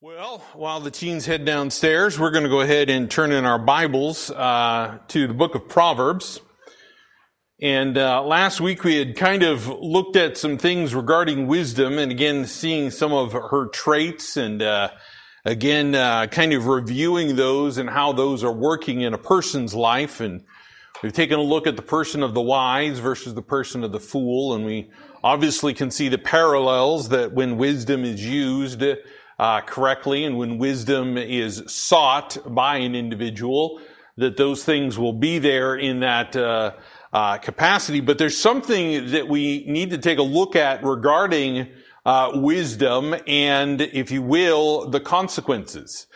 Well, while the teens head downstairs, we're going to go ahead and turn in our Bibles to the book of Proverbs. And last week we had kind of looked at some things regarding wisdom, and again seeing some of her traits, and kind of reviewing those and how those are working in a person's life. And we've taken a look at the person of the wise versus the person of the fool, and we obviously can see the parallels that when wisdom is used correctly, and when wisdom is sought by an individual, that those things will be there in that capacity. But there's something that we need to take a look at regarding wisdom and, if you will, the consequences.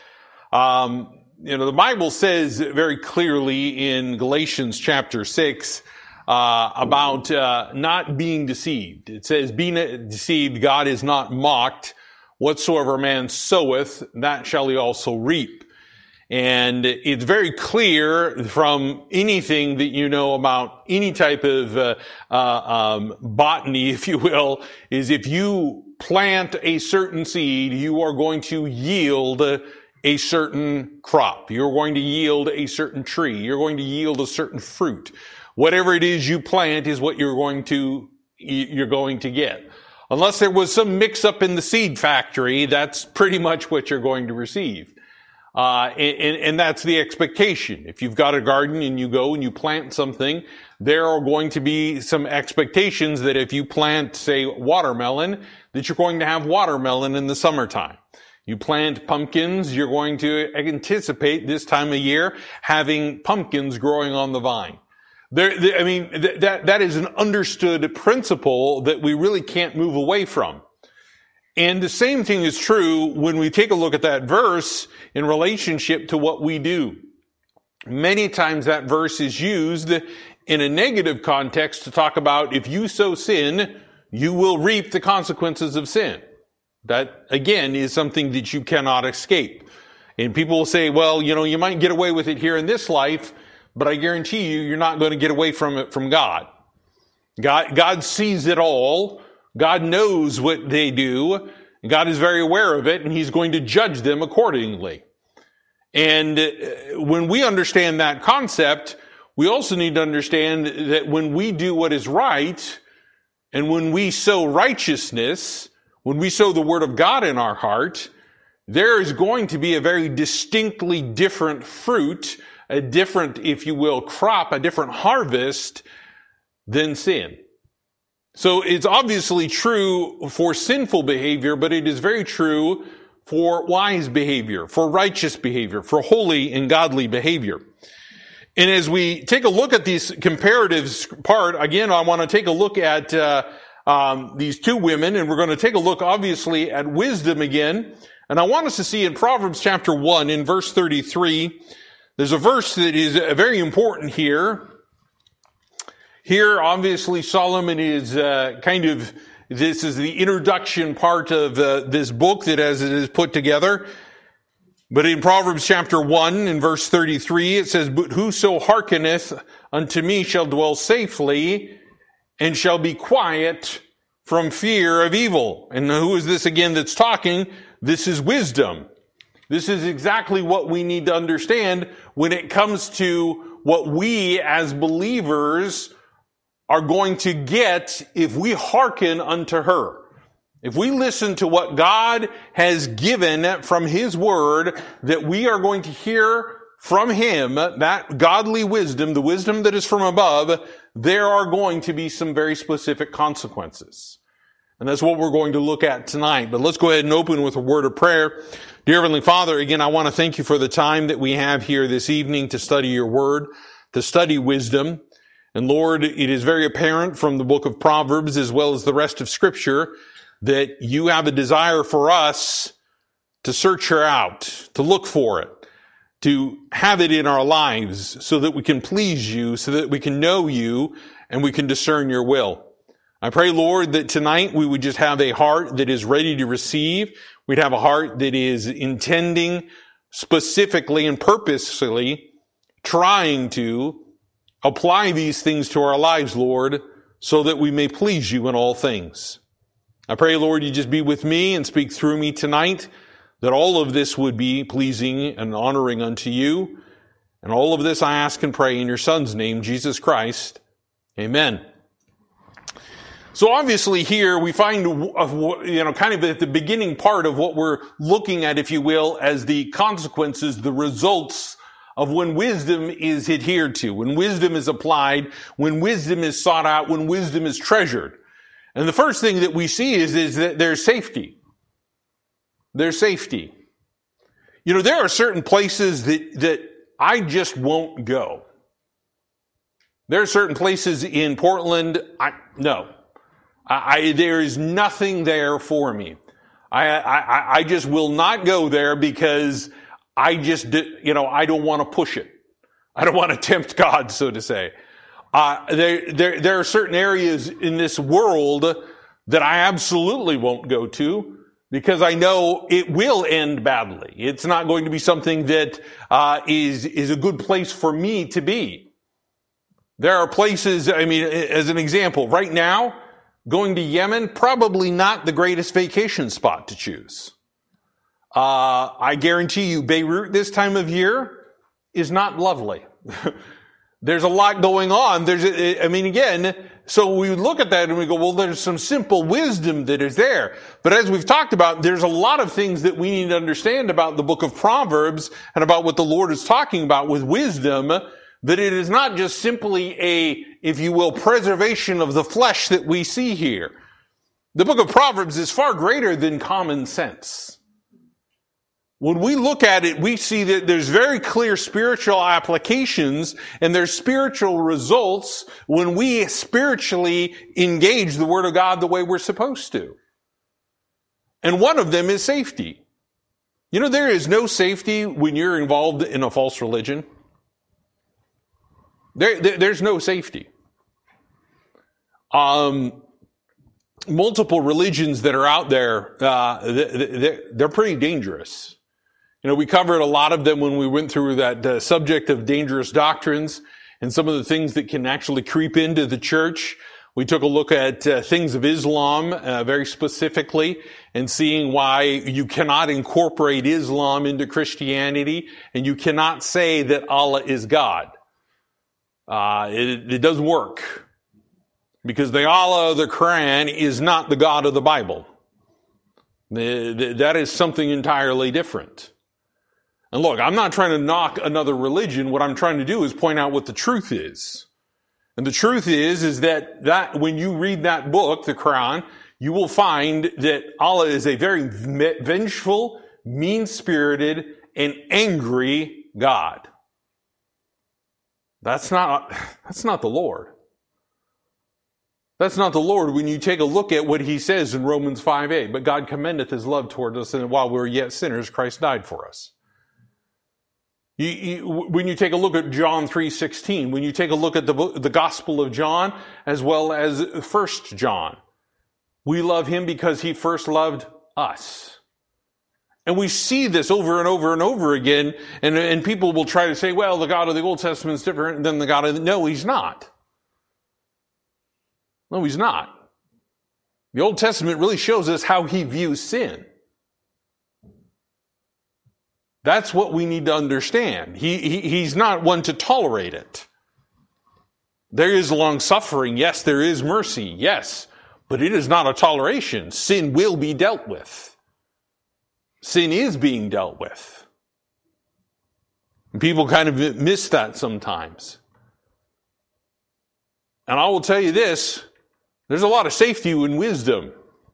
The Bible says very clearly in Galatians chapter 6 about not being deceived. It says, "Be not deceived, God is not mocked. Whatsoever a man soweth, that shall he also reap." And it's very clear from anything that you know about any type of botany, if you will, is if you plant a certain seed, you are going to yield a certain crop. You're going to yield a certain tree. You're going to yield a certain fruit. Whatever it is you plant is what you're going to get. Unless there was some mix-up in the seed factory, that's pretty much what you're going to receive. And that's the expectation. If you've got a garden and you go and you plant something, there are going to be some expectations that if you plant, say, watermelon, that you're going to have watermelon in the summertime. You plant pumpkins, you're going to anticipate this time of year having pumpkins growing on the vine. That is an understood principle that we really can't move away from. And the same thing is true when we take a look at that verse in relationship to what we do. Many times that verse is used in a negative context to talk about if you sow sin, you will reap the consequences of sin. That, again, is something that you cannot escape. And people will say, well, you might get away with it here in this life, but I guarantee you're not going to get away from it from God. God sees it all. God knows what they do. God is very aware of it, and He's going to judge them accordingly. And when we understand that concept, we also need to understand that when we do what is right, and when we sow righteousness, when we sow the Word of God in our heart, there is going to be a very distinctly different fruit, a different, if you will, crop, a different harvest than sin. So it's obviously true for sinful behavior, but it is very true for wise behavior, for righteous behavior, for holy and godly behavior. And as we take a look at these comparatives part, again, I want to take a look at these two women, and we're going to take a look, obviously, at wisdom again. And I want us to see in Proverbs chapter 1, in verse 33, there's a verse that is very important here. Here, obviously, Solomon is this is the introduction part of this book that as it is put together. But in Proverbs chapter 1, in verse 33, it says, "But whoso hearkeneth unto me shall dwell safely, and shall be quiet from fear of evil." And who is this again that's talking? This is wisdom. This is exactly what we need to understand when it comes to what we as believers are going to get if we hearken unto her. If we listen to what God has given from His Word, that we are going to hear from Him, that godly wisdom, the wisdom that is from above, there are going to be some very specific consequences. And that's what we're going to look at tonight. But let's go ahead and open with a word of prayer. Dear Heavenly Father, again, I want to thank You for the time that we have here this evening to study Your Word, to study wisdom. And Lord, it is very apparent from the book of Proverbs as well as the rest of Scripture that You have a desire for us to search her out, to look for it, to have it in our lives so that we can please You, so that we can know You and we can discern Your will. I pray, Lord, that tonight we would just have a heart that is ready to receive. We'd have a heart that is intending specifically and purposefully trying to apply these things to our lives, Lord, so that we may please You in all things. I pray, Lord, You just be with me and speak through me tonight. that all of this would be pleasing and honoring unto you. And all of this I ask and pray in your Son's name, Jesus Christ. Amen. So obviously here we find, kind of at the beginning part of what we're looking at, if you will, as the consequences, the results of when wisdom is adhered to, when wisdom is applied, when wisdom is sought out, when wisdom is treasured. And the first thing that we see is that there's safety. There's safety. There are certain places that I just won't go. There are certain places in Portland, there is nothing there for me. I just will not go there because I don't want to push it. I don't want to tempt God, so to say. There are certain areas in this world that I absolutely won't go to because I know it will end badly. It's not going to be something that is a good place for me to be. There are places, as an example, right now, going to Yemen, probably not the greatest vacation spot to choose. I guarantee you, Beirut this time of year is not lovely. There's a lot going on. So we look at that and we go, well, there's some simple wisdom that is there. But as we've talked about, there's a lot of things that we need to understand about the book of Proverbs and about what the Lord is talking about with wisdom, that it is not just simply a, if you will, preservation of the flesh that we see here. The book of Proverbs is far greater than common sense. When we look at it, we see that there's very clear spiritual applications and there's spiritual results when we spiritually engage the Word of God the way we're supposed to. And one of them is safety. There is no safety when you're involved in a false religion. There's no safety. Multiple religions that are out there, they're pretty dangerous. We covered a lot of them when we went through that subject of dangerous doctrines and some of the things that can actually creep into the church. We took a look at things of Islam very specifically and seeing why you cannot incorporate Islam into Christianity and you cannot say that Allah is God. It doesn't work because the Allah of the Quran is not the God of the Bible. That is something entirely different. And look, I'm not trying to knock another religion. What I'm trying to do is point out what the truth is. And the truth is that when you read that book, the Quran, you will find that Allah is a very vengeful, mean-spirited, and angry God. That's not the Lord. That's not the Lord when you take a look at what he says in Romans 5:8. But God commendeth his love toward us, and while we were yet sinners, Christ died for us. When you take a look at John 3:16, when you take a look at the Gospel of John, as well as 1 John, we love him because he first loved us. And we see this over and over and over again, and people will try to say, well, the God of the Old Testament is different than the God of No, he's not. No, he's not. The Old Testament really shows us how he views sin. That's what we need to understand. He's not one to tolerate it. There is long suffering. Yes, there is mercy. Yes, but it is not a toleration. Sin will be dealt with. Sin is being dealt with. And people kind of miss that sometimes. And I will tell you this, there's a lot of safety in wisdom.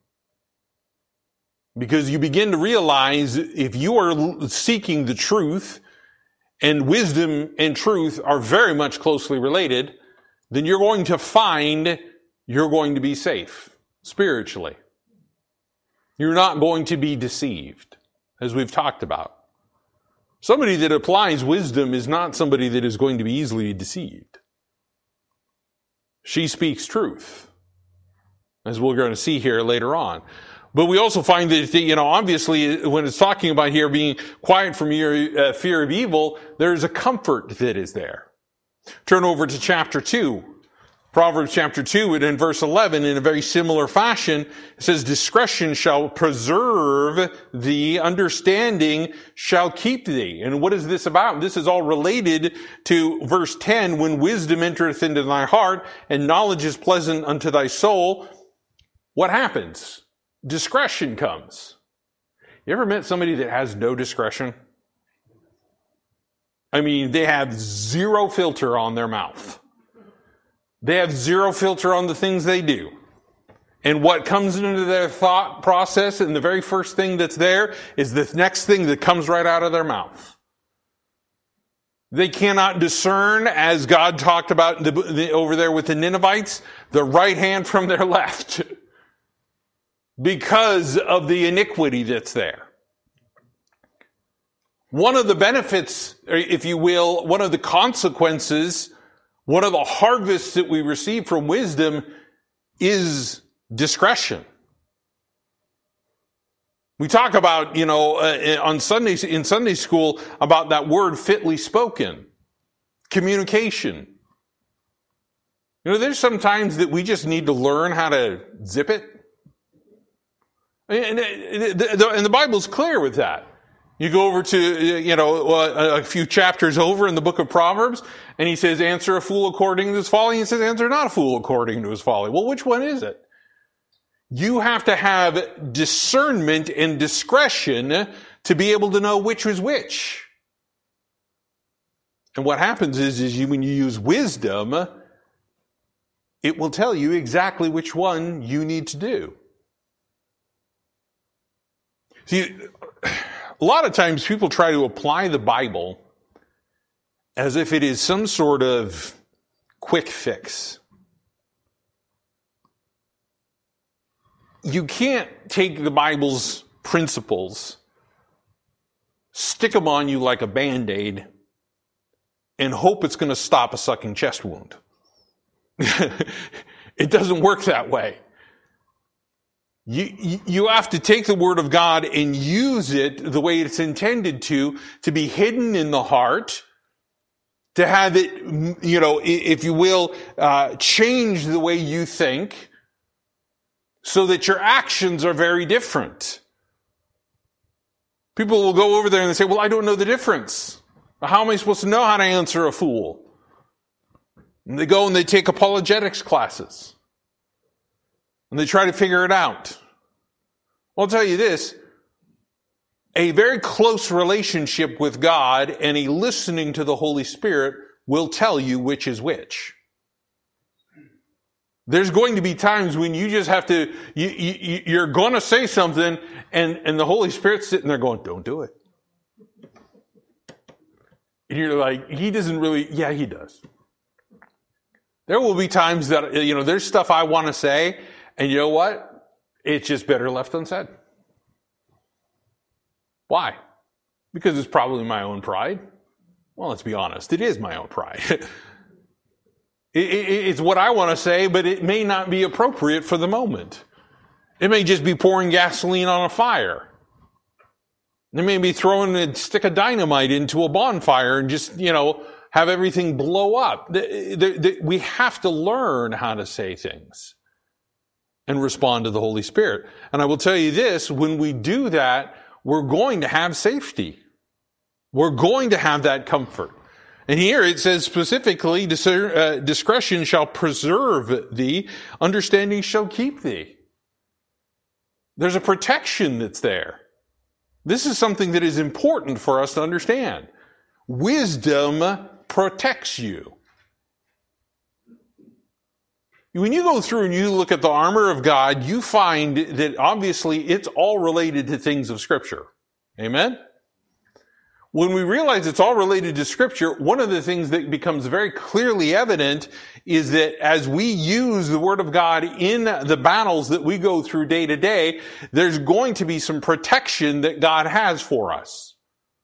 Because you begin to realize if you are seeking the truth, and wisdom and truth are very much closely related, then you're going to find you're going to be safe spiritually. You're not going to be deceived, as we've talked about. Somebody that applies wisdom is not somebody that is going to be easily deceived. She speaks truth, as we're going to see here later on. But we also find that, obviously, when it's talking about here being quiet from your fear of evil, there's a comfort that is there. Turn over to chapter 2. Proverbs chapter 2 and in verse 11, in a very similar fashion, it says, discretion shall preserve thee, understanding shall keep thee. And what is this about? This is all related to verse 10, when wisdom entereth into thy heart and knowledge is pleasant unto thy soul. What happens? Discretion comes. You ever met somebody that has no discretion? I mean, they have zero filter on their mouth. They have zero filter on the things they do. And what comes into their thought process, and the very first thing that's there is the next thing that comes right out of their mouth. They cannot discern, as God talked about over there with the Ninevites, the right hand from their left, because of the iniquity that's there. One of the benefits, if you will, one of the consequences, one of the harvests that we receive from wisdom is discretion. We talk about, on Sundays, in Sunday school, about that word fitly spoken. Communication. There's some times that we just need to learn how to zip it. And the Bible's clear with that. You go over to, a few chapters over in the book of Proverbs, and he says, answer a fool according to his folly. And he says, answer not a fool according to his folly. Well, which one is it? You have to have discernment and discretion to be able to know which is which. And what happens is when you use wisdom, it will tell you exactly which one you need to do. See, a lot of times people try to apply the Bible as if it is some sort of quick fix. You can't take the Bible's principles, stick them on you like a Band-Aid, and hope it's going to stop a sucking chest wound. It doesn't work that way. You have to take the Word of God and use it the way it's intended to be hidden in the heart, to have it, if you will, change the way you think, so that your actions are very different. People will go over there and they say, well, I don't know the difference. How am I supposed to know how to answer a fool? And they go and they take apologetics classes. And they try to figure it out. Well, I'll tell you this. A very close relationship with God and a listening to the Holy Spirit will tell you which is which. There's going to be times when you just have to, you're going to say something and the Holy Spirit's sitting there going, don't do it. And you're like, he doesn't really, yeah, he does. There will be times that, there's stuff I want to say, and you know what? It's just better left unsaid. Why? Because it's probably my own pride. Well, let's be honest. It is my own pride. It's what I want to say, but it may not be appropriate for the moment. It may just be pouring gasoline on a fire. It may be throwing a stick of dynamite into a bonfire and just, have everything blow up. We have to learn how to say things and respond to the Holy Spirit. And I will tell you this, when we do that, we're going to have safety. We're going to have that comfort. And here it says specifically, discretion shall preserve thee, understanding shall keep thee. There's a protection that's there. This is something that is important for us to understand. Wisdom protects you. When you go through and you look at the armor of God, you find that obviously it's all related to things of Scripture. Amen? When we realize it's all related to Scripture, one of the things that becomes very clearly evident is that as we use the Word of God in the battles that we go through day to day, there's going to be some protection that God has for us.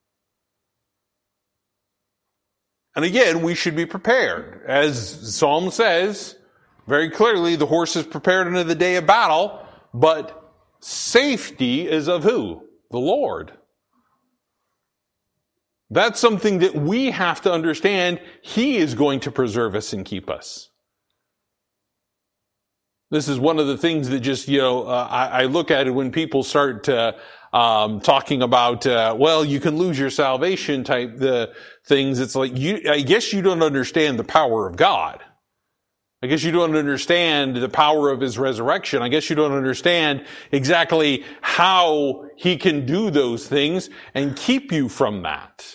And again, we should be prepared. As Psalm says very clearly, the horse is prepared unto the day of battle, but safety is of who? The Lord. That's something that we have to understand. He is going to preserve us and keep us. This is one of the things that just, I look at it when people start talking about, well, you can lose your salvation type the things. It's like, I guess you don't understand the power of God. I guess you don't understand the power of his resurrection. I guess you don't understand exactly how he can do those things and keep you from that.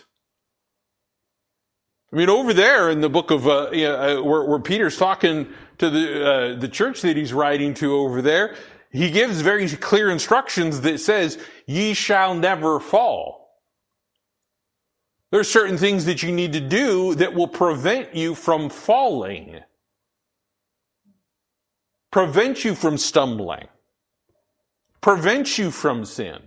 I mean, over there in the book of, where Peter's talking to the church that he's writing to over there, he gives very clear instructions that says, ye shall never fall. There's certain things that you need to do that will prevent you from falling. Prevent you from stumbling. Prevent you from sin.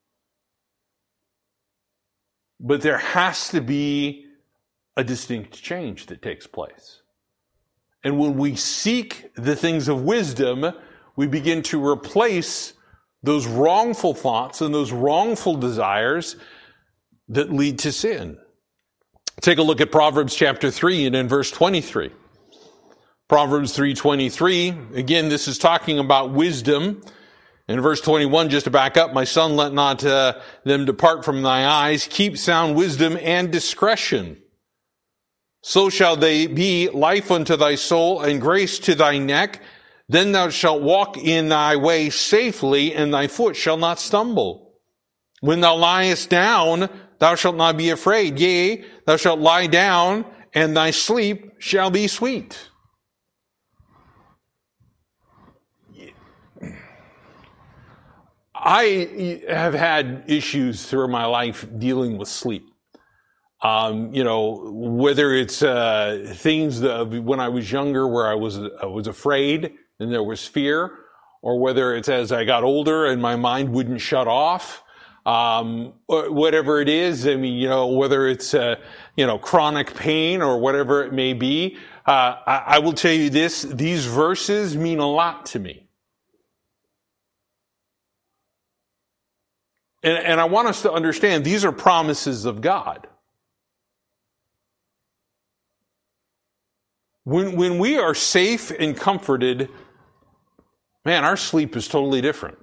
But there has to be a distinct change that takes place. And when we seek the things of wisdom, we begin to replace those wrongful thoughts and those wrongful desires that lead to sin. Take a look at Proverbs chapter 3 and in verse 23. Proverbs 3:23, again, this is talking about wisdom. In verse 21, just to back up, my son, let not them depart from thy eyes. Keep sound wisdom and discretion. So shall they be life unto thy soul and grace to thy neck. Then thou shalt walk in thy way safely, and thy foot shall not stumble. When thou liest down, thou shalt not be afraid. Yea, thou shalt lie down, and thy sleep shall be sweet. I have had issues through my life dealing with sleep. Whether it's things that when I was younger where I was afraid and there was fear, or whether it's as I got older and my mind wouldn't shut off, or whatever it is. I mean, whether it's chronic pain or whatever it may be. I will tell you this: these verses mean a lot to me. And I want us to understand these are promises of God. When we are safe and comforted, man, our sleep is totally different.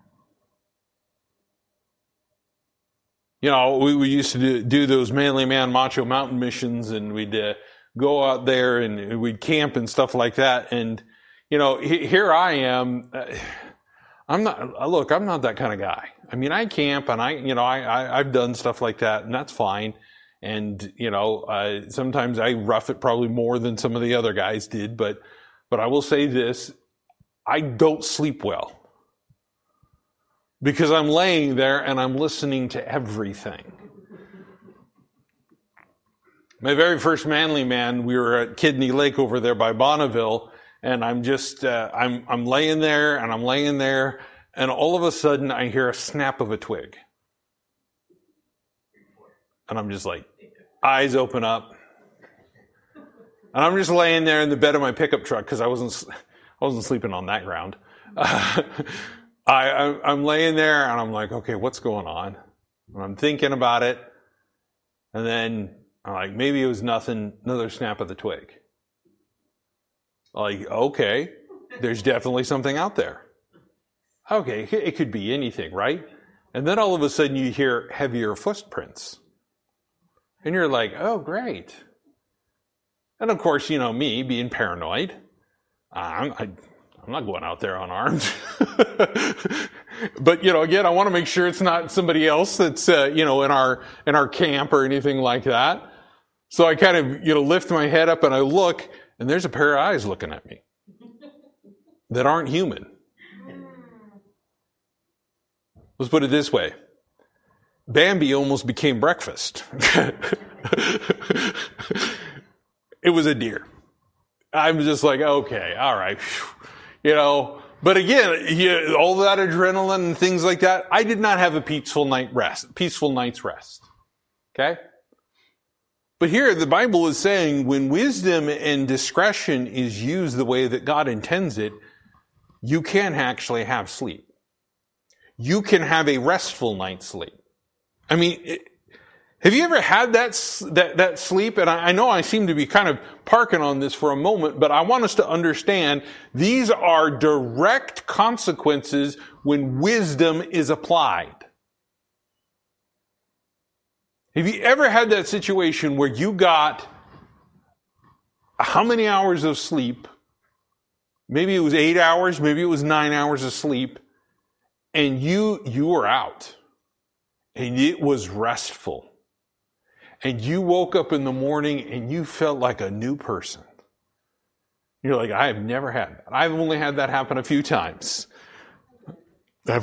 We used to do those manly man macho mountain missions, and we'd go out there and we'd camp and stuff like that. And, here I am. I'm not that kind of guy. I mean, I camp and I've done stuff like that, and that's fine. And, sometimes I rough it probably more than some of the other guys did, but I will say this, I don't sleep well. Because I'm laying there and I'm listening to everything. My very first manly man, we were at Kidney Lake over there by Bonneville, and I'm just, I'm laying there and I'm laying there, and all of a sudden I hear a snap of a twig. And I'm just like, eyes open up. And I'm just laying there in the bed of my pickup truck because I wasn't sleeping on that ground. I'm laying there and I'm like, okay, what's going on? And I'm thinking about it. And then I'm like, maybe it was nothing, another snap of the twig. Like, okay, there's definitely something out there. Okay, it could be anything, right? And then all of a sudden you hear heavier footprints. And you're like, oh, great. And of course, me being paranoid, I'm not going out there unarmed. But, again, I want to make sure it's not somebody else that's, in our camp or anything like that. So I kind of, lift my head up and I look, and there's a pair of eyes looking at me that aren't human. Let's put it this way. Bambi almost became breakfast. It was a deer. I'm just like, okay, all right. But again, all that adrenaline and things like that, I did not have a peaceful night's rest. Okay? But here the Bible is saying when wisdom and discretion is used the way that God intends it, you can actually have sleep. You can have a restful night's sleep. I mean, Have you ever had that sleep? And I know I seem to be kind of parking on this for a moment, but I want us to understand these are direct consequences when wisdom is applied. Have you ever had that situation where you got how many hours of sleep? Maybe it was 8 hours, maybe it was 9 hours of sleep, and you were out, and it was restful. And you woke up in the morning and you felt like a new person. You're like, I have never had that. I've only had that happen a few times. And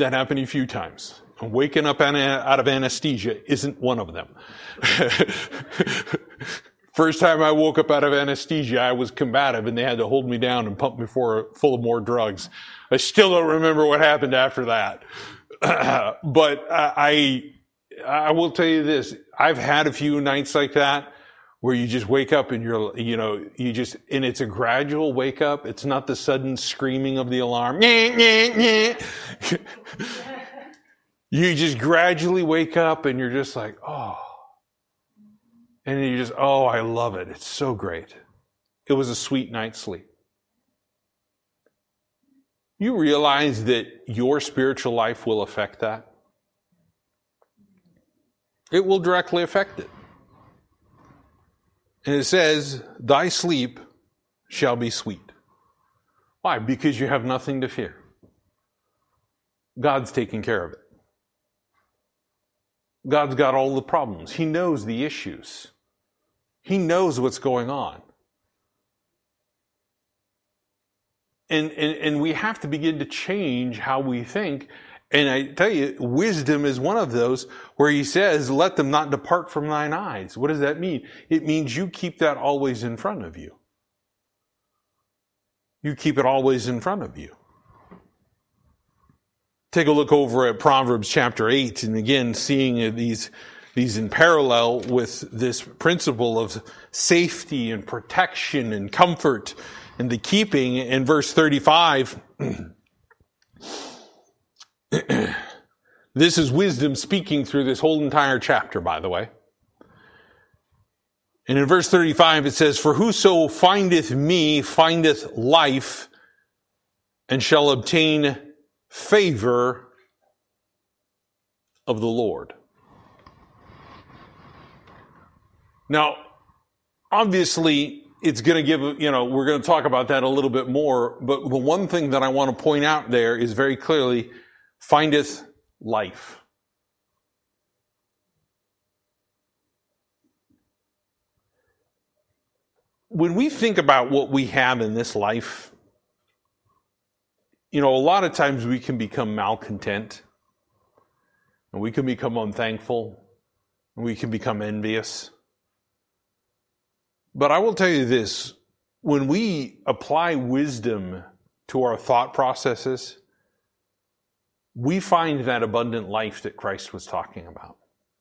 waking up out of anesthesia isn't one of them. First time I woke up out of anesthesia, I was combative and they had to hold me down and pump me full of more drugs. I still don't remember what happened after that. But I will tell you this. I've had a few nights like that where you just wake up and and it's a gradual wake up. It's not the sudden screaming of the alarm. You just gradually wake up and you're just like, oh. And you just, oh, I love it. It's so great. It was a sweet night's sleep. You realize that your spiritual life will affect that? It will directly affect it. And it says, thy sleep shall be sweet. Why? Because you have nothing to fear. God's taking care of it. God's got all the problems. He knows the issues. He knows what's going on. And we have to begin to change how we think. And I tell you, wisdom is one of those where he says, let them not depart from thine eyes. What does that mean? It means you keep that always in front of you. You keep it always in front of you. Take a look over at Proverbs chapter 8, and again, seeing these in parallel with this principle of safety and protection and comfort and the keeping. In verse 35, this is wisdom speaking through this whole entire chapter, by the way. And in verse 35 it says, for whoso findeth me findeth life and shall obtain favor of the Lord. Now, obviously, it's going to give, we're going to talk about that a little bit more, but the one thing that I want to point out there is very clearly, findeth life. When we think about what we have in this life, a lot of times we can become malcontent, and we can become unthankful, and we can become envious. But I will tell you this, when we apply wisdom to our thought processes, we find that abundant life that Christ was talking about.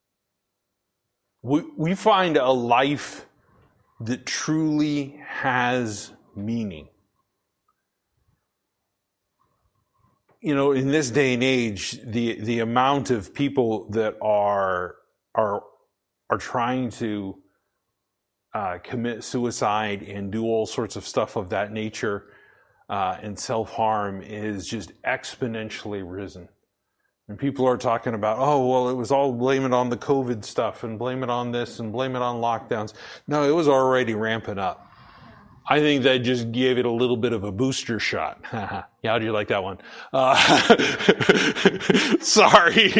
We find a life that truly has meaning. In this day and age, the amount of people that are trying to commit suicide and do all sorts of stuff of that nature and self-harm is just exponentially risen. And people are talking about, oh, well, it was all blame it on the COVID stuff and blame it on this and blame it on lockdowns. No, it was already ramping up. I think that just gave it a little bit of a booster shot. Yeah, how'd you like that one? Sorry.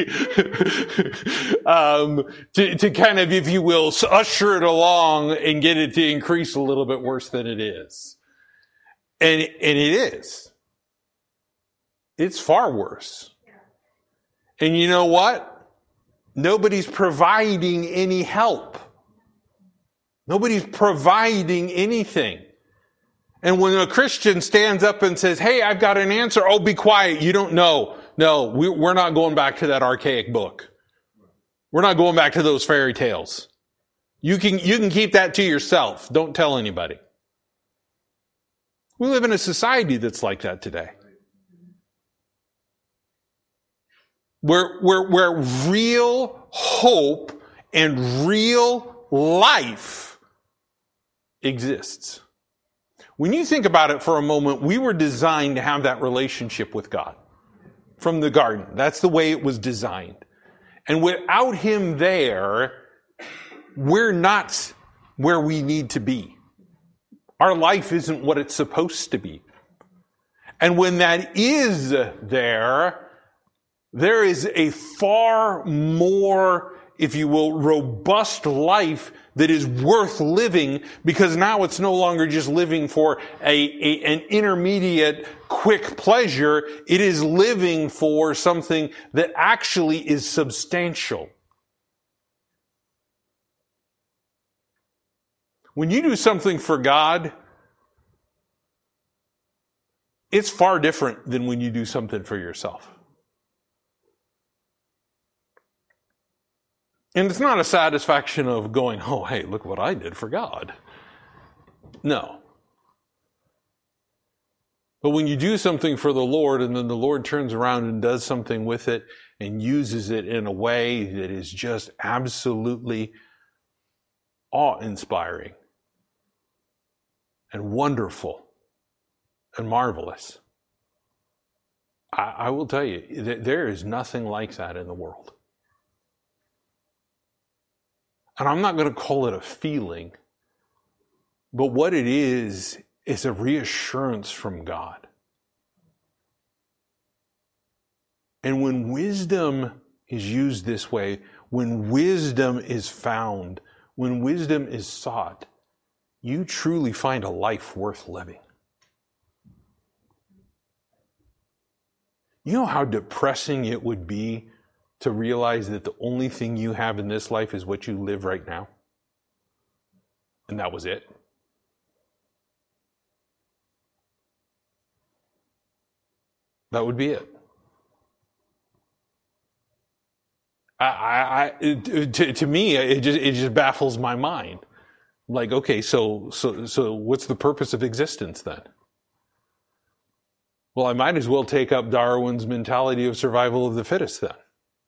To kind of, if you will, usher it along and get it to increase a little bit worse than it is. And it is. It's far worse. And you know what? Nobody's providing any help. Nobody's providing anything. And when a Christian stands up and says, hey, I've got an answer, oh, be quiet, you don't know. No, we're not going back to that archaic book. We're not going back to those fairy tales. You can keep that to yourself. Don't tell anybody. We live in a society that's like that today. Where real hope and real life exists. When you think about it for a moment, we were designed to have that relationship with God from the garden. That's the way it was designed. And without him there, we're not where we need to be. Our life isn't what it's supposed to be. And when that is there is a far more, if you will, robust life that is worth living, because now it's no longer just living for an intermediate quick pleasure. It is living for something that actually is substantial. When you do something for God, it's far different than when you do something for yourself. And it's not a satisfaction of going, oh, hey, look what I did for God. No. But when you do something for the Lord and then the Lord turns around and does something with it and uses it in a way that is just absolutely awe-inspiring and wonderful and marvelous, I will tell you, there is nothing like that in the world. And I'm not going to call it a feeling, but what it is a reassurance from God. And when wisdom is used this way, when wisdom is found, when wisdom is sought, you truly find a life worth living. You know how depressing it would be to realize that the only thing you have in this life is what you live right now? And that was it. That would be it. To me, it just baffles my mind. Like, okay, so what's the purpose of existence then? Well, I might as well take up Darwin's mentality of survival of the fittest then.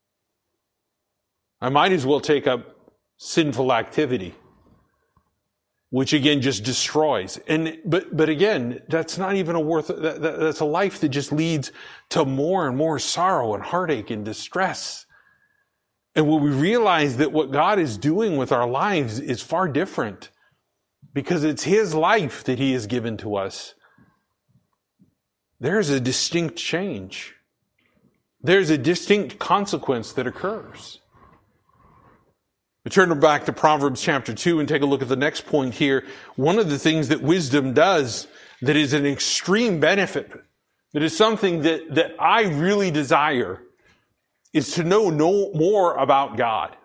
I might as well take up sinful activity, which again just destroys. But again, that's not even that's a life that just leads to more and more sorrow and heartache and distress. And when we realize that what God is doing with our lives is far different, because it's his life that he has given to us, there's a distinct change. There's a distinct consequence that occurs. We turn back to Proverbs chapter 2 and take a look at the next point here. One of the things that wisdom does that is an extreme benefit, that is something that I really desire, is to know more about God.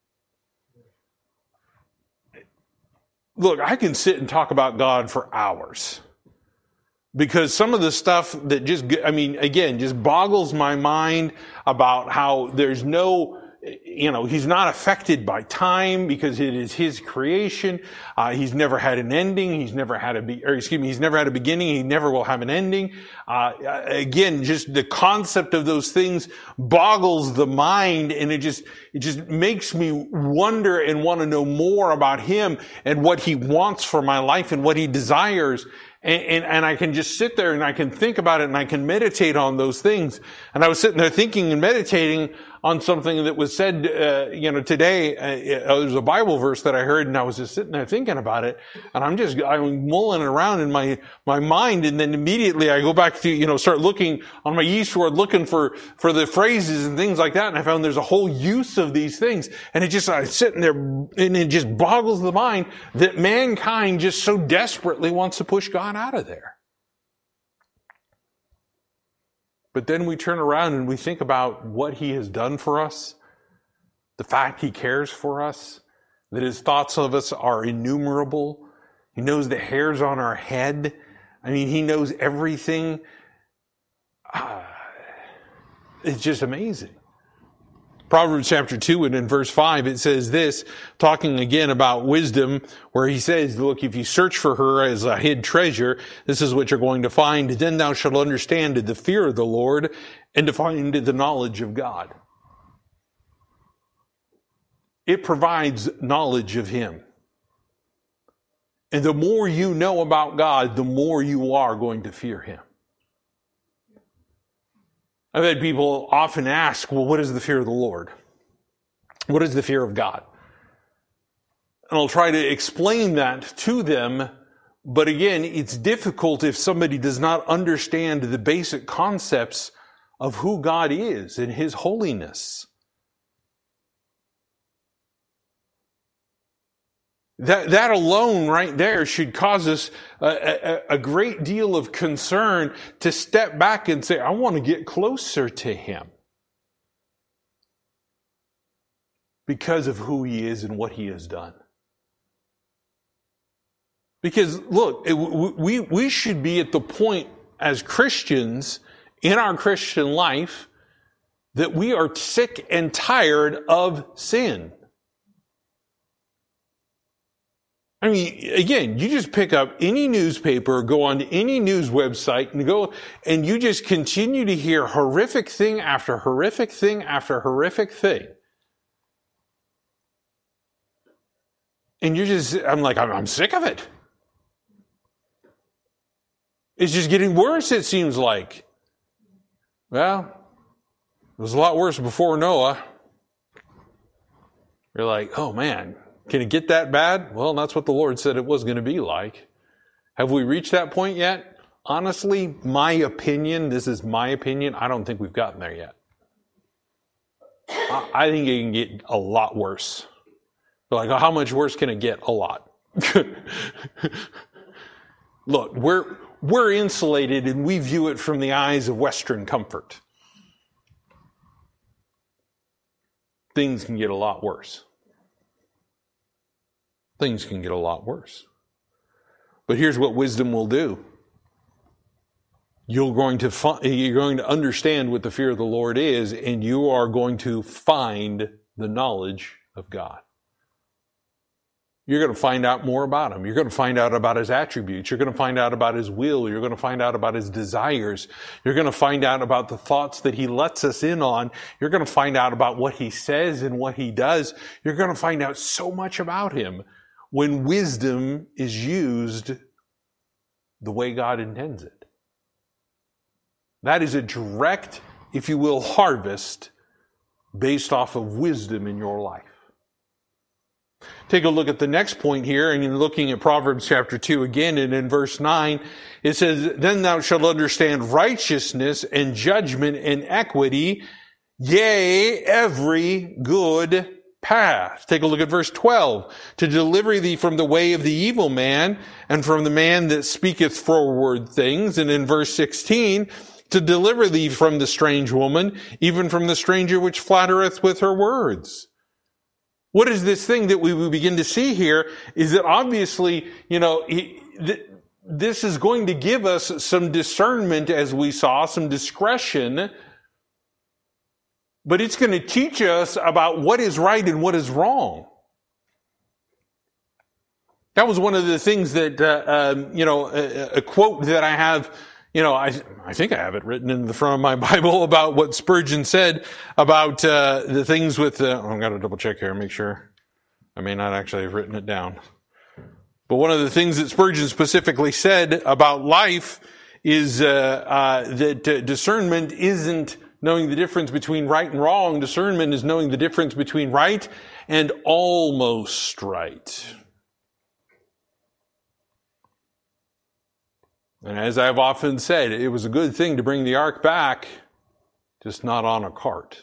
Look, I can sit and talk about God for hours, because some of the stuff that just boggles my mind about how there's no, he's not affected by time because it is his creation. He's never had an ending. He's never had a beginning. He never will have an ending. Again, just the concept of those things boggles the mind, and it just makes me wonder and want to know more about him and what he wants for my life and what he desires. And I can just sit there and I can think about it and I can meditate on those things. And I was sitting there thinking and meditating on something that was said, today. There's a Bible verse that I heard, and I was just sitting there thinking about it. And I'm mulling around in my mind, and then immediately I go back to, start looking on my eastward, looking for the phrases and things like that. And I found there's a whole use of these things. And I'm sitting there, and it just boggles the mind that mankind just so desperately wants to push God out of there. But then we turn around and we think about what he has done for us, the fact he cares for us, that his thoughts of us are innumerable. He knows the hairs on our head. He knows everything. It's just amazing. Proverbs chapter 2 and in verse 5, it says this, talking again about wisdom, where he says, look, if you search for her as a hid treasure, this is what you're going to find. Then thou shalt understand the fear of the Lord and to find the knowledge of God. it provides knowledge of Him. And the more you know about God, the more you are going to fear Him. I've had people often ask, well, what is the fear of the Lord? What is the fear of God? And I'll try to explain that to them. But again, it's difficult if somebody does not understand the basic concepts of who God is and His holiness. That alone right there should cause us a great deal of concern to step back and say, I want to get closer to Him. Because of who He is and what He has done. Because look, we should be at the point as Christians in our Christian life that we are sick and tired of sin. I mean, again, you just pick up any newspaper, go on any news website and you just continue to hear horrific thing after horrific thing after horrific thing. And I'm sick of it. It's just getting worse, it seems like. Well, it was a lot worse before Noah. You're like, oh man, can it get that bad? Well, that's what the Lord said it was going to be like. Have we reached that point yet? Honestly, my opinion, this is my opinion, I don't think we've gotten there yet. I think it can get a lot worse. Like, how much worse can it get? A lot. Look, we're insulated and we view it from the eyes of Western comfort. Things can get a lot worse. Things can get a lot worse. But here's what wisdom will do. You're going to understand what the fear of the Lord is, and you are going to find the knowledge of God. You're going to find out more about Him. You're going to find out about His attributes. You're going to find out about His will. You're going to find out about His desires. You're going to find out about the thoughts that He lets us in on. You're going to find out about what He says and what He does. You're going to find out so much about Him when wisdom is used the way God intends it. That is a direct, if you will, harvest based off of wisdom in your life. Take a look at the next point here, and you're looking at Proverbs chapter 2 again, and in verse 9, it says, Then thou shalt understand righteousness and judgment and equity, yea, every good path. Take a look at verse 12. To deliver thee from the way of the evil man, and from the man that speaketh froward things. And in verse 16, to deliver thee from the strange woman, even from the stranger which flattereth with her words. What is this thing that we begin to see here is that obviously, this is going to give us some discernment, as we saw, some discretion, but it's going to teach us about what is right and what is wrong. That was one of the things that, a quote that I have, I think I have it written in the front of my Bible about what Spurgeon said about the things with, I've got to double check here and make sure. I may not actually have written it down. But one of the things that Spurgeon specifically said about life is that discernment isn't knowing the difference between right and wrong. Discernment is knowing the difference between right and almost right. And as I've often said, it was a good thing to bring the ark back, just not on a cart.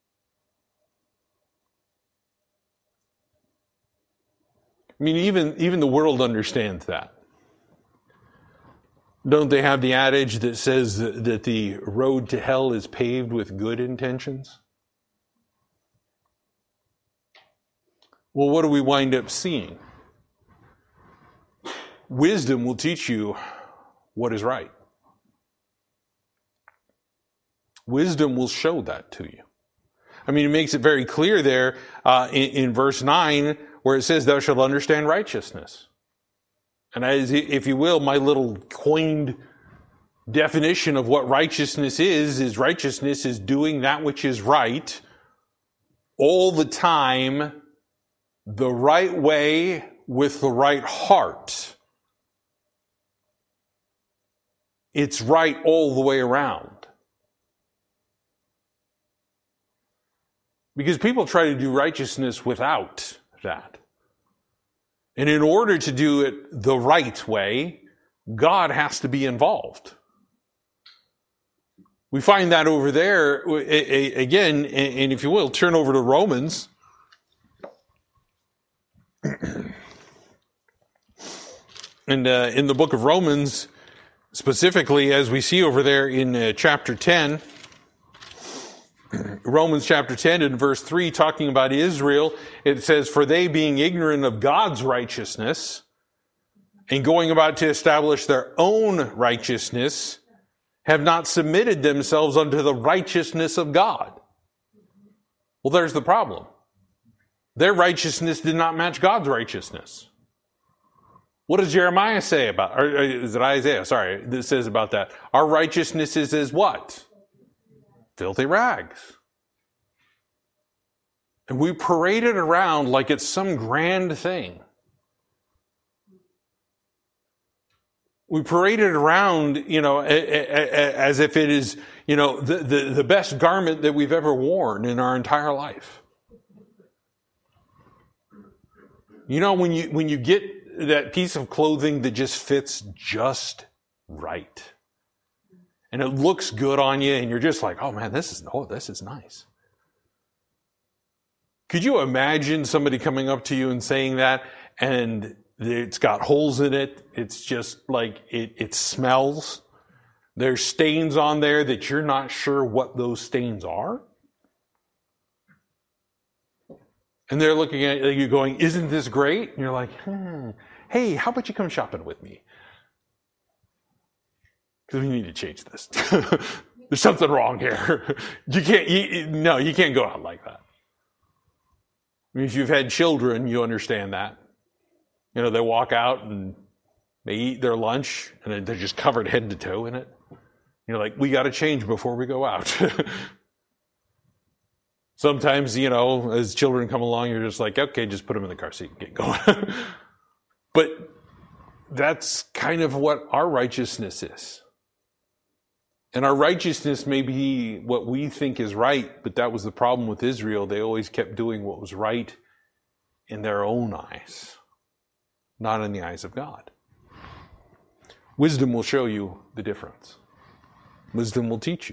I mean, even the world understands that. Don't they have the adage that says that the road to hell is paved with good intentions? Well, what do we wind up seeing? Wisdom will teach you what is right. Wisdom will show that to you. I mean, it makes it very clear there in verse 9 where it says, thou shalt understand righteousness. And as, if you will, my little coined definition of what righteousness is righteousness is doing that which is right all the time the right way with the right heart, it's right all the way around. Because people try to do righteousness without that. And in order to do it the right way, God has to be involved. We find that over there, again, and if you will, turn over to Romans. And in the book of Romans, specifically, as we see over there in chapter 10, Romans chapter 10 and verse 3, talking about Israel, it says, "For they being ignorant of God's righteousness, and going about to establish their own righteousness, have not submitted themselves unto the righteousness of God." Well, there's the problem. Their righteousness did not match God's righteousness. What does Jeremiah say about, or is it Isaiah? Sorry, this says about that. Our righteousness is as what? Filthy rags. And we parade it around like it's some grand thing. We parade it around, as if it is, the best garment that we've ever worn in our entire life. When you get that piece of clothing that just fits just right, and it looks good on you, and you're just like, oh man, this is nice. Could you imagine somebody coming up to you and saying that, and it's got holes in it, it's just like, it smells, there's stains on there that you're not sure what those stains are? And they're looking at you going, isn't this great? And you're like, hey, how about you come shopping with me? Because we need to change this. There's something wrong here. You can't go out like that. I mean, if you've had children, you understand that. They walk out and they eat their lunch and they're just covered head to toe in it. You're like, we got to change before we go out. Sometimes, as children come along, you're just like, okay, just put them in the car seat and get going. But that's kind of what our righteousness is. And our righteousness may be what we think is right, but that was the problem with Israel. They always kept doing what was right in their own eyes, not in the eyes of God. Wisdom will show you the difference. Wisdom will teach you.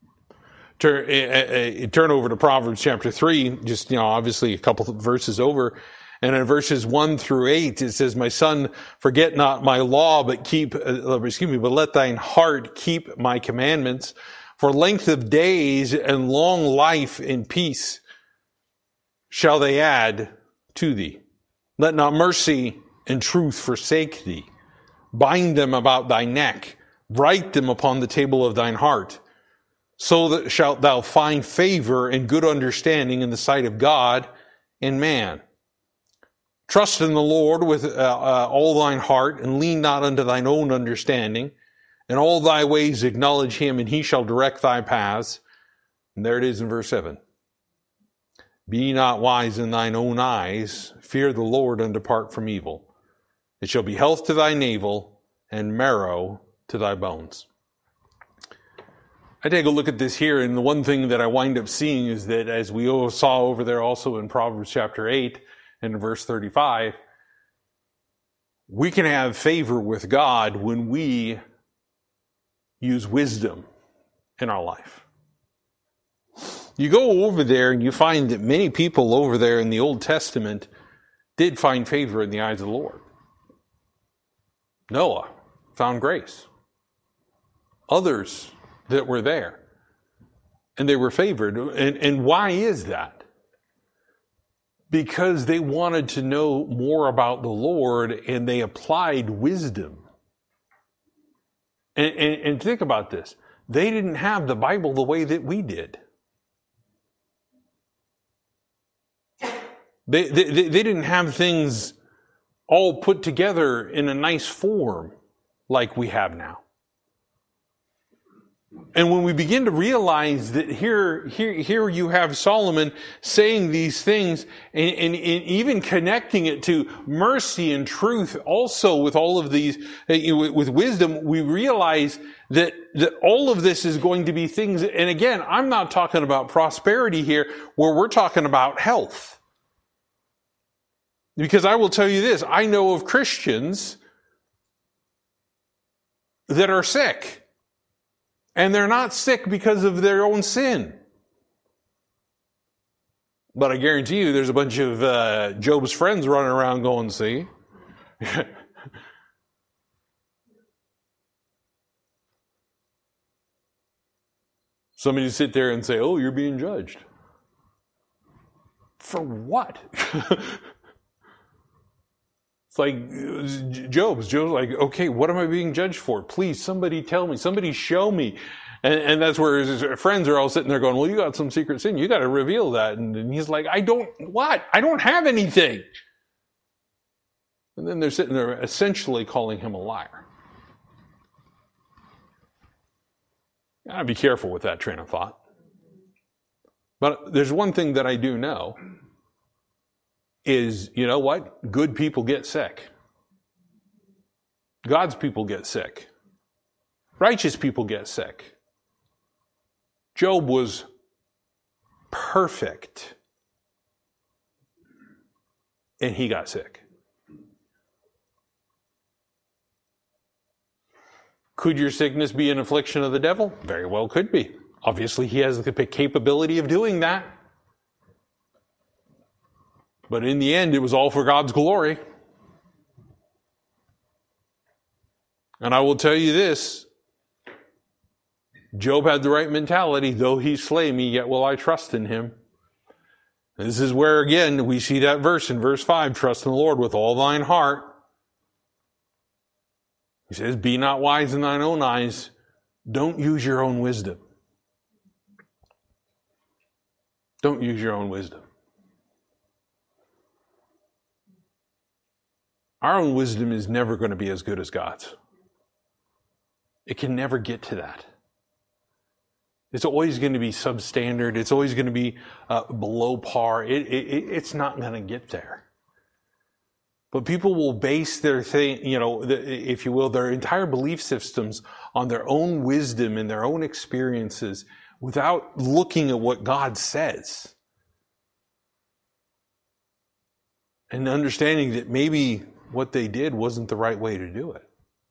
Turn over to Proverbs chapter 3, just, obviously a couple of verses over. And in verses 1 through 8, it says, "My son, forget not my law, but let thine heart keep my commandments. For length of days and long life and peace shall they add to thee. Let not mercy and truth forsake thee. Bind them about thy neck. Write them upon the table of thine heart. So that shalt thou find favor and good understanding in the sight of God and man. Trust in the Lord with all thine heart, and lean not unto thine own understanding. In all thy ways acknowledge him, and he shall direct thy paths." And there it is in verse 7. "Be not wise in thine own eyes. Fear the Lord and depart from evil. It shall be health to thy navel and marrow to thy bones." I take a look at this here, and the one thing that I wind up seeing is that, as we saw over there also in Proverbs chapter 8 and verse 35, we can have favor with God when we use wisdom in our life. You go over there and you find that many people over there in the Old Testament did find favor in the eyes of the Lord. Noah found grace. Others that were there, and they were favored. And why is that? Because they wanted to know more about the Lord, and they applied wisdom. And think about this. They didn't have the Bible the way that we did. They didn't have things all put together in a nice form like we have now. And when we begin to realize that here you have Solomon saying these things and even connecting it to mercy and truth also with all of these, with wisdom, we realize that all of this is going to be things, and again, I'm not talking about prosperity here, where we're talking about health. Because I will tell you this, I know of Christians that are sick. And they're not sick because of their own sin. But I guarantee you there's a bunch of Job's friends running around going, see? Somebody sit there and say, oh, you're being judged. For what? It's like Job's like, okay, what am I being judged for? Please, somebody tell me, somebody show me. And that's where his friends are all sitting there going, well, you got some secret sin. You got to reveal that. And he's like, I don't have anything. And then they're sitting there essentially calling him a liar. You got to be careful with that train of thought. But there's one thing that I do know. Is, you know what? Good people get sick. God's people get sick. Righteous people get sick. Job was perfect. And he got sick. Could your sickness be an affliction of the devil? Very well could be. Obviously, he has the capability of doing that. But in the end, it was all for God's glory. And I will tell you this, Job had the right mentality. Though he slay me, yet will I trust in him. This is where, again, we see that verse in verse 5, trust in the Lord with all thine heart. He says, be not wise in thine own eyes. Don't use your own wisdom. Don't use your own wisdom. Our own wisdom is never going to be as good as God's. It can never get to that. It's always going to be substandard. It's always going to be below par. It's not going to get there. But people will base their thing, if you will, their entire belief systems on their own wisdom and their own experiences without looking at what God says. And understanding that maybe what they did wasn't the right way to do it.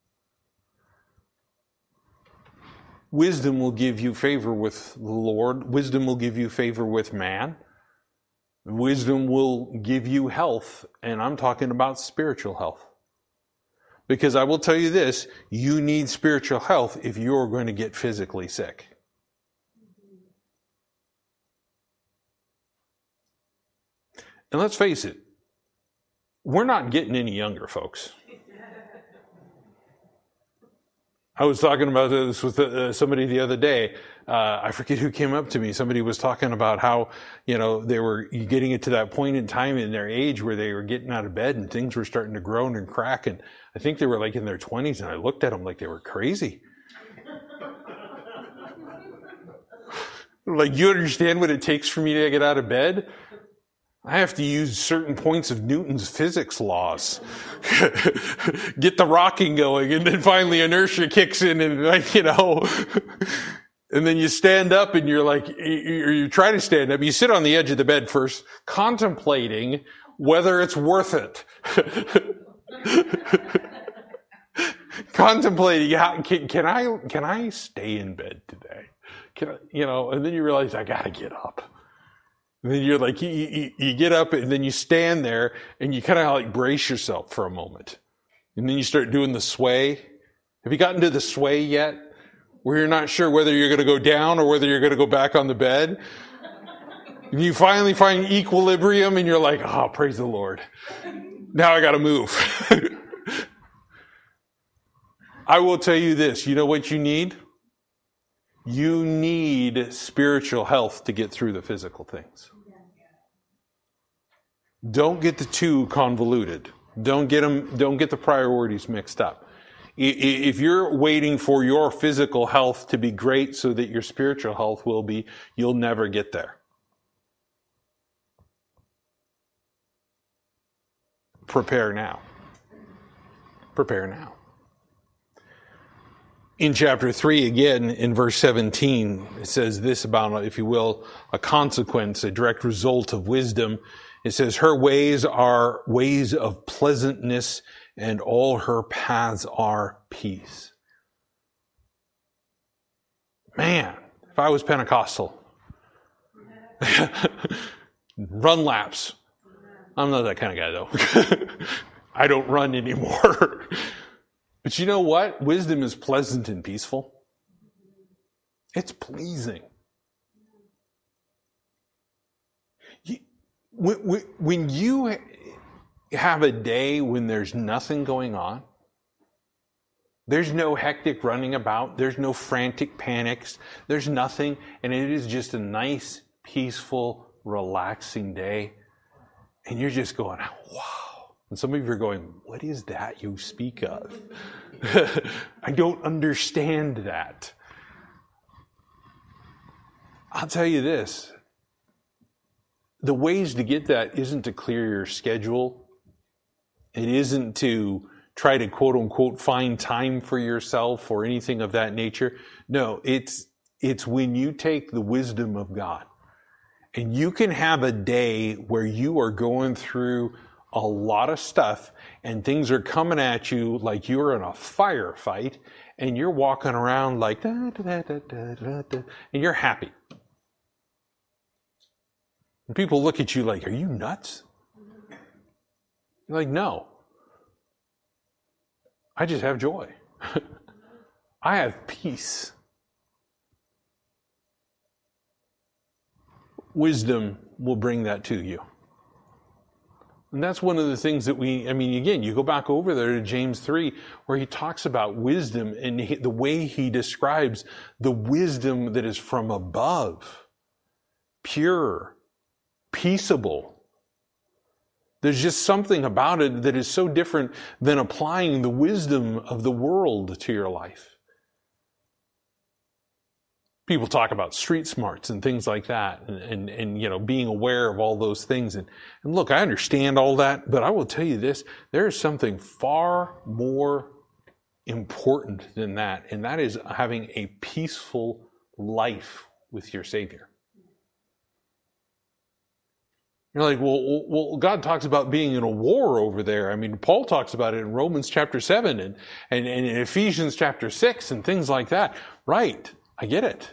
Wisdom will give you favor with the Lord. Wisdom will give you favor with man. Wisdom will give you health, and I'm talking about spiritual health. Because I will tell you this, you need spiritual health if you're going to get physically sick. And let's face it, we're not getting any younger, folks. I was talking about this with somebody the other day. I forget who came up to me. Somebody was talking about how, they were getting it to that point in time in their age where they were getting out of bed and things were starting to groan and crack. And I think they were like in their 20s, and I looked at them like they were crazy. Like, you understand what it takes for me to get out of bed? I have to use certain points of Newton's physics laws. Get the rocking going, and then finally inertia kicks in, and and then you stand up and you're like, or you try to stand up, you sit on the edge of the bed first, contemplating whether it's worth it. Contemplating, can I stay in bed today? And then you realize I gotta get up. And then you're like, you get up and then you stand there and you kind of like brace yourself for a moment. And then you start doing the sway. Have you gotten to the sway yet? Where you're not sure whether you're going to go down or whether you're going to go back on the bed. And you finally find equilibrium and you're like, oh, praise the Lord. Now I got to move. I will tell you this. You know what you need? You need spiritual health to get through the physical things. Don't get the two convoluted. Don't get the priorities mixed up. If you're waiting for your physical health to be great so that your spiritual health will be, you'll never get there. Prepare now. Prepare now. In chapter 3, again, in verse 17, it says this about, if you will, a consequence, a direct result of wisdom. It says, her ways are ways of pleasantness, and all her paths are peace. Man, if I was Pentecostal, run laps. I'm not that kind of guy, though. I don't run anymore. But you know what? Wisdom is pleasant and peaceful. It's pleasing. When you have a day when there's nothing going on, there's no hectic running about, there's no frantic panics, there's nothing, and it is just a nice, peaceful, relaxing day, and you're just going, wow. And some of you are going, what is that you speak of? I don't understand that. I'll tell you this. The ways to get that isn't to clear your schedule. It isn't to try to quote unquote find time for yourself or anything of that nature. No, it's when you take the wisdom of God and you can have a day where you are going through a lot of stuff and things are coming at you like you're in a firefight and you're walking around like da, da, da, da, da, da, and you're happy. And people look at you like, are you nuts? You're like, no. I just have joy. I have peace. Wisdom will bring that to you. And that's one of the things that again, you go back over there to James 3, where he talks about wisdom and the way he describes the wisdom that is from above, pure, peaceable. There's just something about it that is so different than applying the wisdom of the world to your life. People talk about street smarts and things like that and you know, being aware of all those things. And look, I understand all that, but I will tell you this, there is something far more important than that, and that is having a peaceful life with your Savior. You're like, well, God talks about being in a war over there. I mean, Paul talks about it in Romans chapter 7 and in Ephesians chapter 6 and things like that. Right. I get it.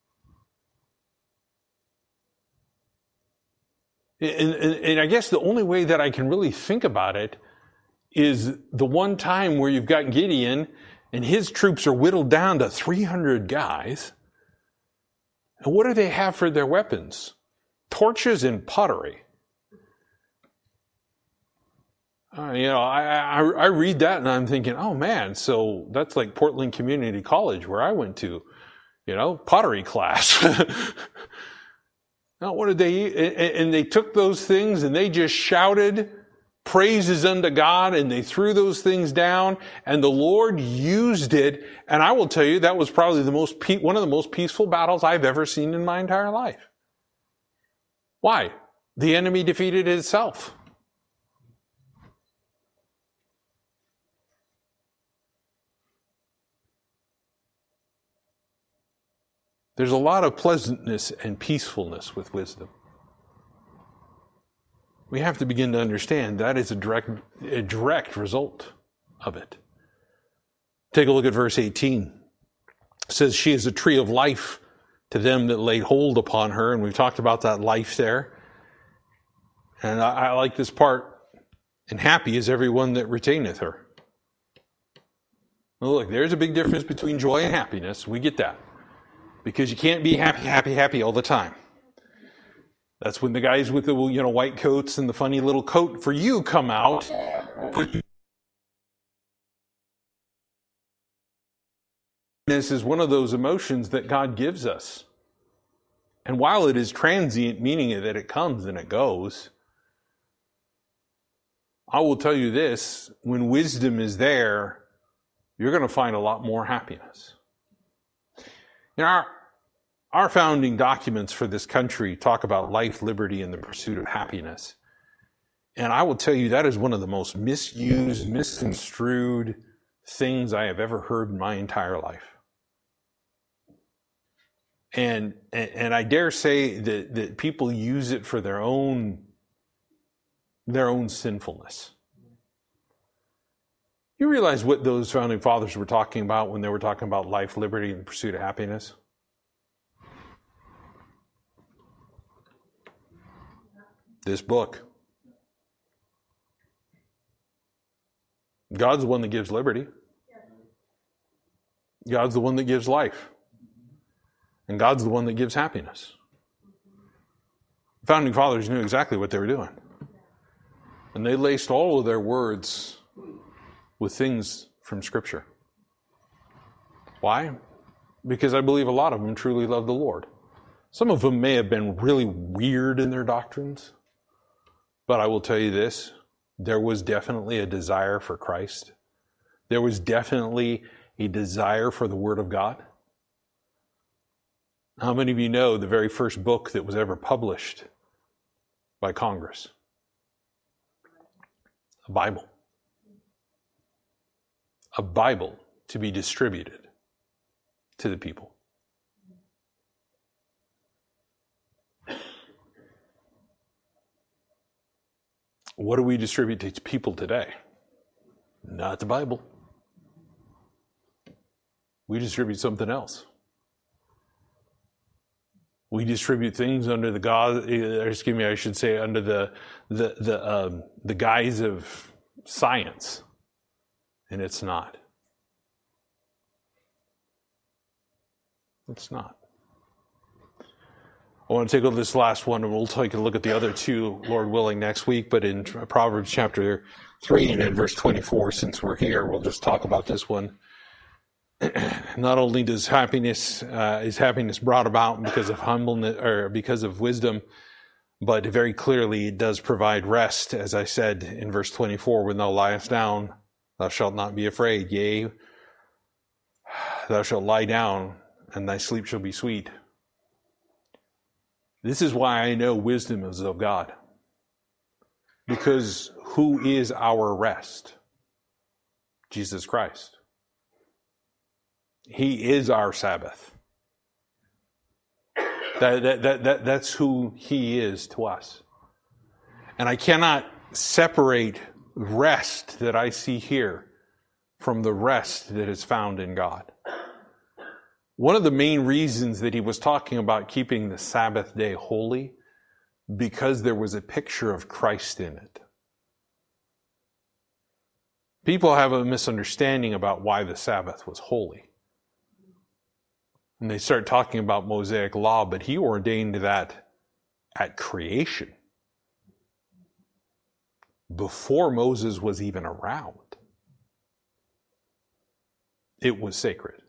And I guess the only way that I can really think about it is the one time where you've got Gideon and his troops are whittled down to 300 guys. And what do they have for their weapons? Torches and pottery. I read that and I'm thinking, oh man, so that's like Portland Community College where I went to. Pottery class. Now, what did they eat? And they took those things and they just shouted praises unto God and they threw those things down and the Lord used it. And I will tell you, that was probably one of the most peaceful battles I've ever seen in my entire life. Why? The enemy defeated itself. There's a lot of pleasantness and peacefulness with wisdom. We have to begin to understand that is a direct result of it. Take a look at verse 18. It says, she is a tree of life to them that laid hold upon her. And we've talked about that life there. And I like this part. And happy is everyone that retaineth her. Well, look, there's a big difference between joy and happiness. We get that. Because you can't be happy all the time. That's when the guys with the white coats and the funny little coat for you come out. This is one of those emotions that God gives us. And while it is transient, meaning that it comes and it goes, I will tell you this, when wisdom is there, you're going to find a lot more happiness. Our founding documents for this country talk about life, liberty, and the pursuit of happiness. And I will tell you, that is one of the most misused, misconstrued things I have ever heard in my entire life. And I dare say that people use it for their own sinfulness. You realize what those founding fathers were talking about when they were talking about life, liberty, and the pursuit of happiness? This book. God's the one that gives liberty. God's the one that gives life. And God's the one that gives happiness. The founding fathers knew exactly what they were doing. And they laced all of their words with things from Scripture. Why? Because I believe a lot of them truly love the Lord. Some of them may have been really weird in their doctrines, but I will tell you this, there was definitely a desire for Christ. There was definitely a desire for the Word of God. How many of you know the very first book that was ever published by Congress? A Bible. A Bible to be distributed to the people. What do we distribute to people today? Not the Bible. We distribute something else. We distribute things under under the guise of science, and it's not. It's not. I want to take a look at this last one, and we'll take a look at the other two, Lord willing, next week. But in Proverbs chapter 3 and in verse 24, since we're here, we'll just talk about this one. Not only does is happiness brought about because of humbleness or because of wisdom, but very clearly it does provide rest. As I said in verse 24, when thou liest down, thou shalt not be afraid. Yea, thou shalt lie down, and thy sleep shall be sweet. This is why I know wisdom is of God. Because who is our rest? Jesus Christ. He is our Sabbath. That's who He is to us. And I cannot separate rest that I see here from the rest that is found in God. One of the main reasons that He was talking about keeping the Sabbath day holy, because there was a picture of Christ in it. People have a misunderstanding about why the Sabbath was holy. And they start talking about Mosaic law, but He ordained that at creation. Before Moses was even around. It was sacred.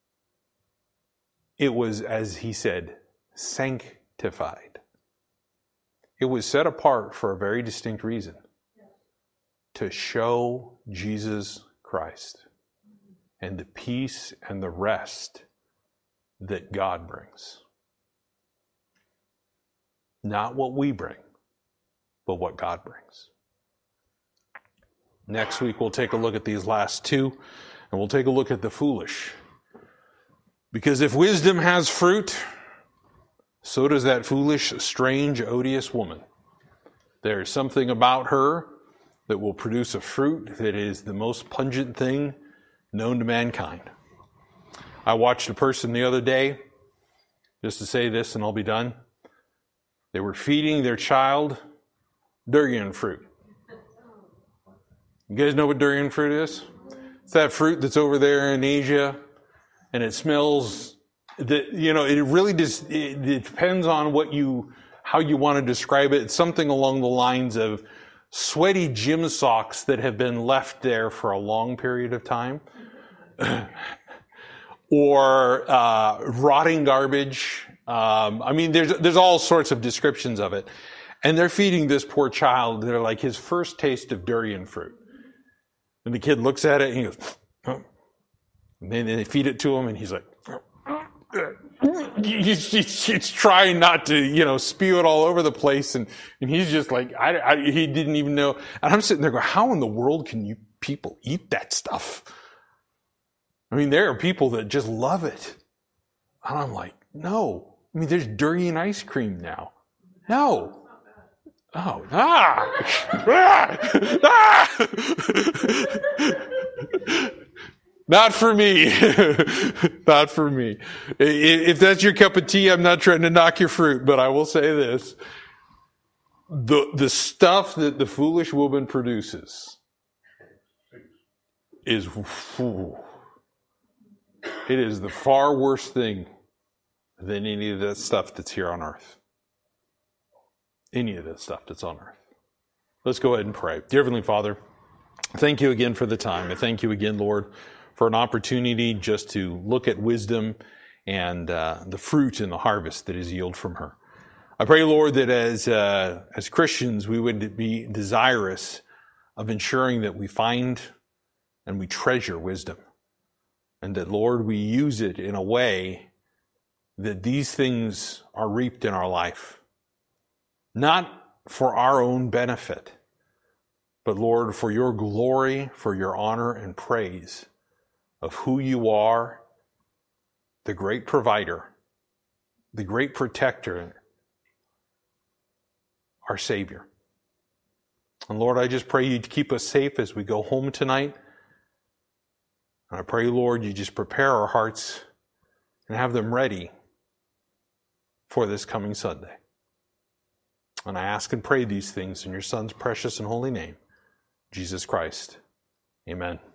It was, as He said, sanctified. It was set apart for a very distinct reason. To show Jesus Christ and the peace and the rest that God brings. Not what we bring, but what God brings. Next week we'll take a look at these last two, and we'll take a look at the foolish. Because if wisdom has fruit, so does that foolish, strange, odious woman. There is something about her that will produce a fruit that is the most pungent thing known to mankind. I watched a person the other day, just to say this and I'll be done. They were feeding their child durian fruit. You guys know what durian fruit is? It's that fruit that's over there in Asia, and it smells, it really just, it depends on how you want to describe it. It's something along the lines of sweaty gym socks that have been left there for a long period of time. Or rotting garbage. There's all sorts of descriptions of it. And they're feeding this poor child, they're like his first taste of durian fruit. And the kid looks at it and he goes, And then they feed it to him, and he's like, he's trying not to, spew it all over the place. And he's just like, he didn't even know. And I'm sitting there going, how in the world can you people eat that stuff? I mean, there are people that just love it. And I'm like, no. I mean, there's durian ice cream now. No. Oh, Not for me. Not for me. If that's your cup of tea, I'm not trying to knock your fruit, but I will say this. The stuff that the foolish woman produces is, it is the far worse thing than any of that stuff that's here on earth. Any of that stuff that's on earth. Let's go ahead and pray. Dear Heavenly Father, thank you again for the time. I thank you again, Lord, for an opportunity just to look at wisdom and the fruit and the harvest that is yield from her. I pray, Lord, that as Christians, we would be desirous of ensuring that we find and we treasure wisdom. And that, Lord, we use it in a way that these things are reaped in our life. Not for our own benefit, but, Lord, for your glory, for your honor and praise of who you are, the great provider, the great protector, our Savior. And Lord, I just pray you to keep us safe as we go home tonight. And I pray, Lord, you just prepare our hearts and have them ready for this coming Sunday. And I ask and pray these things in your Son's precious and holy name, Jesus Christ. Amen.